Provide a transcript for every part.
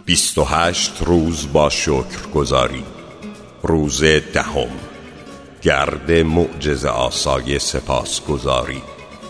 28 روز با شکرگزاری. روز 10، گرد معجزه آسای سپاسگزاری.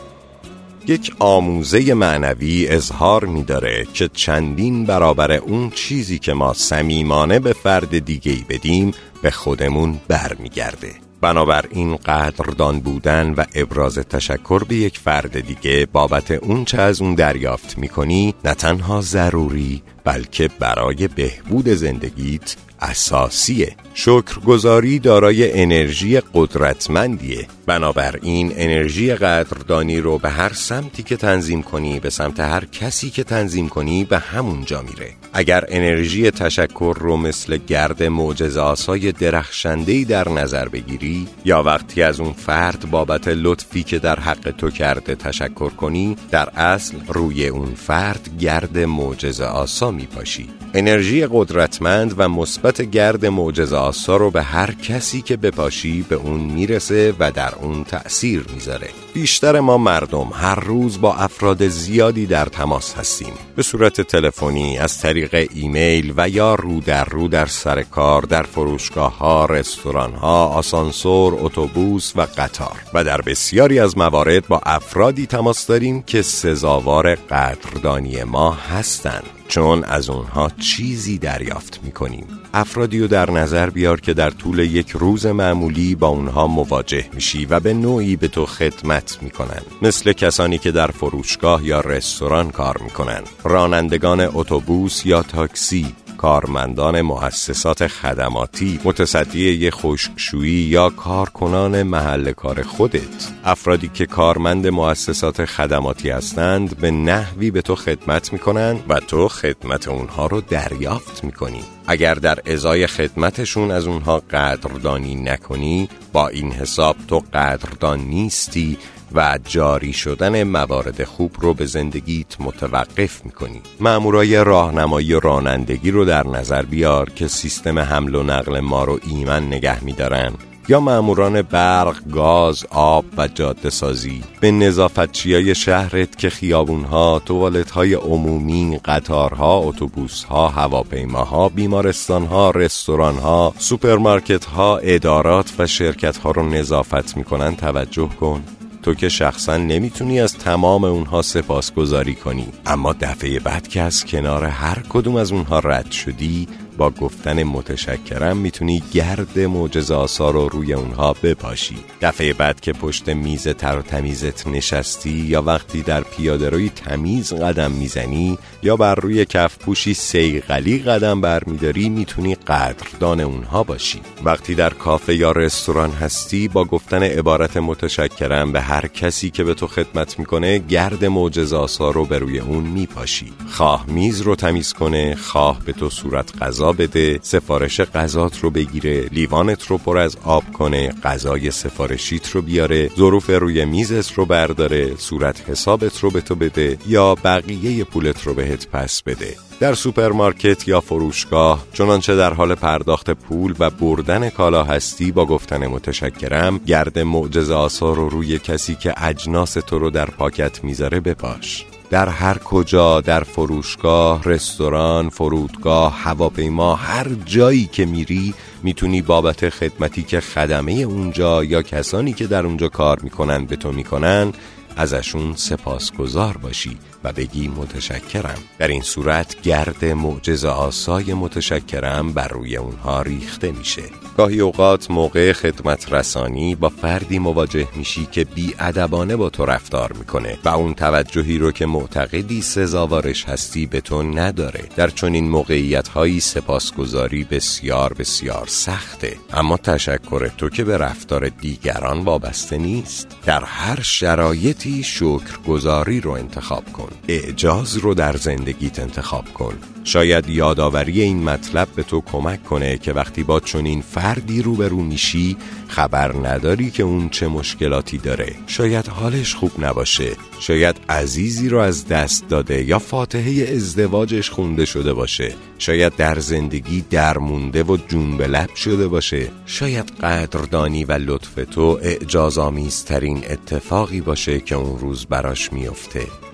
یک آموزه معنوی اظهار می داره که چندین برابر اون چیزی که ما صمیمانه به فرد دیگه‌ای بدیم به خودمون برمیگرده. بنابراین قدردان بودن و ابراز تشکر به یک فرد دیگه بابت اون چه از اون دریافت میکنی نه تنها ضروری بلکه برای بهبود زندگیت اساسیه. شکرگزاری دارای انرژی قدرتمندیه. بنابراین انرژی قدردانی رو به هر سمتی که تنظیم کنی، به سمت هر کسی که تنظیم کنی، به همونجا میره. اگر انرژی تشکر رو مثل گرد معجزه آسای درخشنده‌ای در نظر بگیری، یا وقتی از اون فرد بابت لطفی که در حق تو کرده تشکر کنی، در اصل روی اون فرد گرد معجزه آسا میپاشی. انرژی قدرتمند و مثبت گرد معجزه آسا رو به هر کسی که بپاشی به اون میرسه و در اون تأثیر میذاره. بیشتر ما مردم هر روز با افراد زیادی در تماس هستیم، به صورت تلفنی، از طریق ایمیل و یا رو در سر کار، در فروشگاه ها، رستوران ها، آسانسور، اتوبوس و قطار. و در بسیاری از موارد با افرادی تماس داریم که سزاوار قدردانی ما هستند، چون از اونها چیزی دریافت میکنیم. افرادی رو در نظر بیار که در طول یک روز معمولی با اونها مواجه میشی و به نوعی به تو خدمت میکنن، مثل کسانی که در فروشگاه یا رستوران کار میکنن، رانندگان اتوبوس یا تاکسی، کارمندان مؤسسات خدماتی، متصدی یک خشکشویی یا کارکنان محل کار خودت. افرادی که کارمند مؤسسات خدماتی هستند به نحوی به تو خدمت میکنن و تو خدمت اونها رو دریافت میکنی. اگر در ازای خدمتشون از اونها قدردانی نکنی، با این حساب تو قدردان نیستی و جاری شدن موارد خوب رو به زندگیت متوقف میکنی. مامورای راهنمایی و رانندگی رو در نظر بیار که سیستم حمل و نقل ما رو ایمن نگه میدارن، یا ماموران برق، گاز، آب و جاده سازی. به نظافتچیای شهرت که خیابونها، توالت‌های عمومی، قطارها، اتوبوس‌ها، هواپیماها، بیمارستان‌ها، رستوران‌ها، سوپرمارکت‌ها، ادارات و شرکت‌ها رو نظافت میکنن توجه کن. تو که شخصا نمیتونی از تمام اونها سپاسگزاری کنی، اما دفعه بعد که از کنار هر کدوم از اونها رد شدی، با گفتن متشکرم میتونی گرد معجزه آسا رو روی اونها بپاشی. دفعه بعد که پشت میز تر و تمیزت نشستی، یا وقتی در پیاده‌روی تمیز قدم میزنی، یا بر روی کف پوشی صیقلی قدم برمیداری، میتونی قدردان اونها باشی. وقتی در کافه یا رستوران هستی، با گفتن عبارت متشکرم به هر کسی که به تو خدمت میکنه، گرد معجزه آسا رو به روی اون میپاشی. خواه میز رو تمیز کنه، خواه به تو صورت غذا بده، سفارش غذات رو بگیره، لیوانت رو پر از آب کنه، غذای سفارشیت رو بیاره، ظروف روی میزت رو برداره، صورت حسابت رو به تو بده یا بقیه پولت رو بهت پس بده. در سوپرمارکت یا فروشگاه چنانچه در حال پرداخت پول و بردن کالا هستی، با گفتن متشکرم گرد معجزه آسا رو روی کسی که اجناس تو رو در پاکت میذاره بپاش. در هر کجا، در فروشگاه، رستوران، فرودگاه، هواپیما، هر جایی که میری، میتونی بابت خدمتی که خدمه اونجا یا کسانی که در اونجا کار میکنن به تو میکنن ازشون سپاسگزار باشی و بگی متشکرم. در این صورت گرد معجزه آسای متشکرم بر روی اونها ریخته میشه. گاهی اوقات موقع خدمت رسانی با فردی مواجه میشی که بی‌ادبانه با تو رفتار میکنه و اون توجهی رو که معتقدی سزاوارش هستی به تو نداره. در چنین موقعیت‌هایی سپاسگزاری بسیار بسیار سخته، اما تشکر تو که به رفتار دیگران وابسته نیست. در هر شرایطی شکرگزاری رو انتخاب کن. اعجاز رو در زندگیت انتخاب کن. شاید یادآوری این مطلب به تو کمک کنه که وقتی با چنین فردی روبرو میشی خبر نداری که اون چه مشکلاتی داره. شاید حالش خوب نباشه، شاید عزیزی رو از دست داده یا فاتحه ازدواجش خونده شده باشه، شاید در زندگی درمونده و جون به لب شده باشه. شاید قدردانی و لطف تو اعجازآمیزترین اتفاقی باشه که اون روز براش میفته.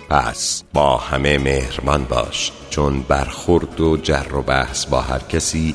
پس با همه مهربان باش، چون برخورد و جر و بحث با هر کسی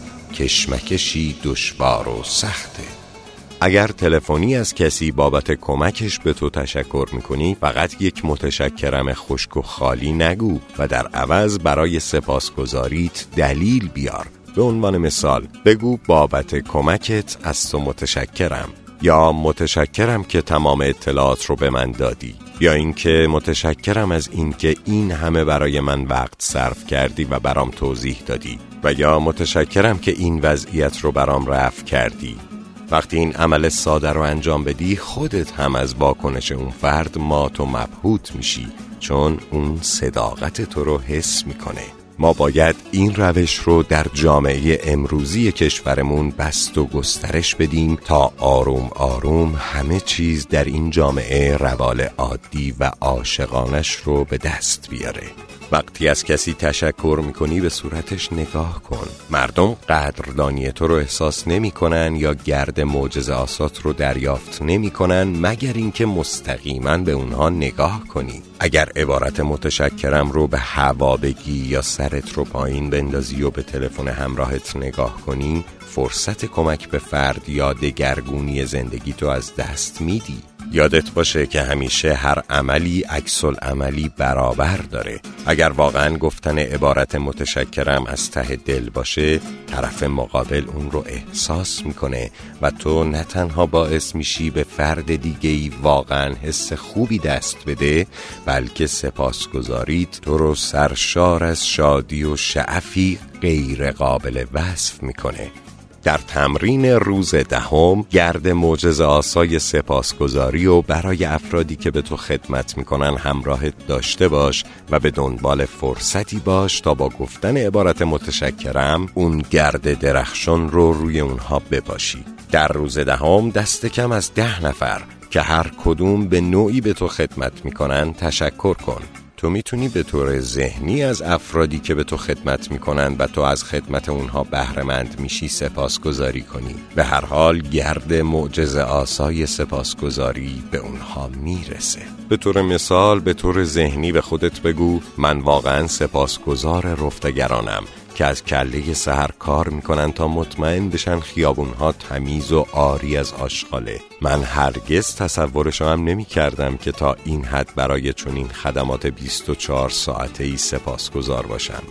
کشمکشی دشوار و سخته. اگر تلفنی از کسی بابت کمکش به تو تشکر میکنی، فقط یک متشکرم خشک و خالی نگو و در عوض برای سپاسگزاریت دلیل بیار. به عنوان مثال بگو بابت کمکت از تو متشکرم، یا متشکرم که تمام اطلاعات رو به من دادی، یا اینکه متشکرم از اینکه این همه برای من وقت صرف کردی و برام توضیح دادی، و یا متشکرم که این وضعیت رو برام رفع کردی. وقتی این عمل ساده رو انجام بدی، خودت هم از واکنش اون فرد مات و مبهوت میشی، چون اون صداقت تو رو حس میکنه. ما باید این روش رو در جامعه امروزی کشورمون بسط و گسترش بدیم تا آروم آروم همه چیز در این جامعه روال عادی و عاشقانش رو به دست بیاره. وقتی از کسی تشکر میکنی به صورتش نگاه کن. مردم قدردانی تو رو احساس نمی کنن یا گرد معجزه آسات رو دریافت نمی کنن مگر اینکه مستقیما به اونها نگاه کنی. اگر عبارت متشکرم رو به هوا بگی یا سرت رو پایین بندازی و به تلفن همراهت نگاه کنی، فرصت کمک به فرد یا دگرگونی زندگی تو از دست میدی. یادت باشه که همیشه هر عملی عکس‌العملی برابر داره. اگر واقعا گفتن عبارت متشکرم از ته دل باشه، طرف مقابل اون رو احساس میکنه و تو نه تنها باعث میشی به فرد دیگه‌ای واقعا حس خوبی دست بده، بلکه سپاسگزاریت تو رو سرشار از شادی و شعفی غیر قابل وصف میکنه. در تمرین روز 10 گرد معجزه آسای سپاسگزاری و برای افرادی که به تو خدمت میکنن همراهت داشته باش و به دنبال فرصتی باش تا با گفتن عبارت متشکرم اون گرد درخشان رو روی اونها بپاشی. در روز 10 دست کم از 10 نفر که هر کدوم به نوعی به تو خدمت میکنن تشکر کن. تو میتونی به طور ذهنی از افرادی که به تو خدمت میکنن و تو از خدمت اونها بهره‌مند میشی سپاسگزاری کنی. به هر حال گرد معجزه آسای سپاسگزاری به اونها میرسه. به طور مثال به طور ذهنی به خودت بگو من واقعا سپاسگزار رفتگرانم که از کله سحر کار میکنن تا مطمئن بشن خیابونها تمیز و عاری از آشغاله. من هرگز تصورشو هم نمی کردم که تا این حد برای چنین خدمات 24 ساعته‌ای سپاسگزار باشم.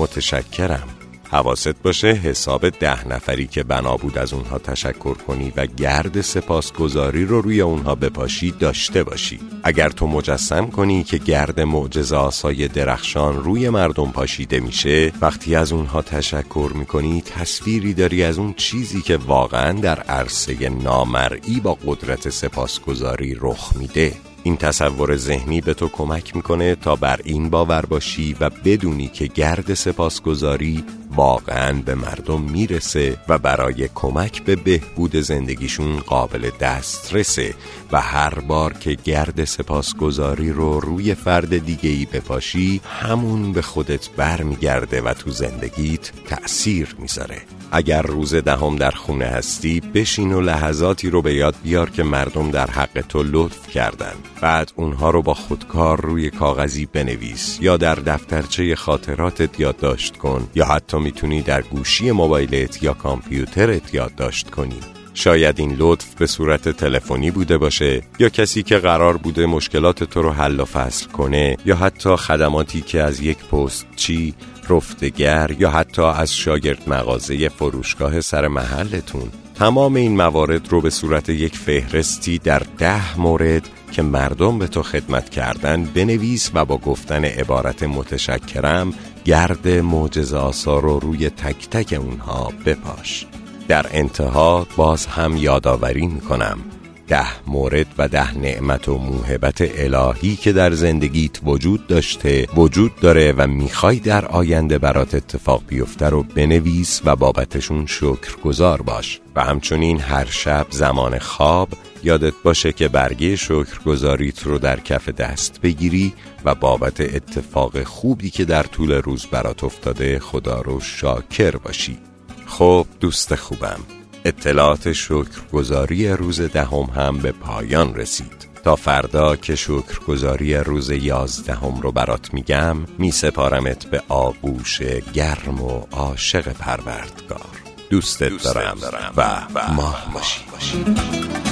متشکرم. حواست باشه حساب 10 نفری که بنا بود از اونها تشکر کنی و گرد سپاسگزاری رو روی اونها بپاشی داشته باشی. اگر تو مجسم کنی که گرد معجزه آسای درخشان روی مردم پاشیده میشه، وقتی از اونها تشکر میکنی تصویری داری از اون چیزی که واقعا در عرصه نامرئی با قدرت سپاسگزاری رخ میده. این تصور ذهنی به تو کمک میکنه تا بر این باور باشی و بدونی که گرد سپاسگزاری واقعاً به مردم میرسه و برای کمک به بهبود زندگیشون قابل دسترسه و هر بار که گرد سپاسگزاری رو روی فرد دیگه‌ای بپاشی همون به خودت برمیگرده و تو زندگیت تأثیر میذاره. اگر روز 10 در خونه هستی بشین و لحظاتی رو به یاد بیار که مردم در حق تو لطف کردن. بعد اونها رو با خودکار روی کاغذی بنویس یا در دفترچه خاطراتت یادداشت کن یا حتی میتونی در گوشی موبایلت یا کامپیوترت یادداشت کنی. شاید این لطف به صورت تلفنی بوده باشه یا کسی که قرار بوده مشکلات تو رو حل و فصل کنه یا حتی خدماتی که از یک پستچی، رفتگر یا حتی از شاگرد مغازه فروشگاه سر محلتون. تمام این موارد رو به صورت یک فهرستی در 10 مورد که مردم به تو خدمت کردن بنویس و با گفتن عبارت متشکرم گرد معجزه آسا رو روی تک تک اونها بپاش. در انتها باز هم یادآوری میکنم 10 مورد و 10 نعمت و موهبت الهی که در زندگیت وجود داشته، وجود داره و میخوای در آینده برات اتفاق بیفته رو بنویس و بابتشون شکرگزار باش. و همچنین هر شب زمان خواب یادت باشه که برگه شکرگزاریت رو در کف دست بگیری و بابت اتفاق خوبی که در طول روز برات افتاده خدا رو شاکر باشی. خب دوست خوبم، اطلاعات شکرگزاری روز 10 هم به پایان رسید. تا فردا که شکرگزاری روز 11 رو برات میگم، میسپارمت به آغوش گرم و عاشق پروردگار. دوستت دارم و ماه باشی.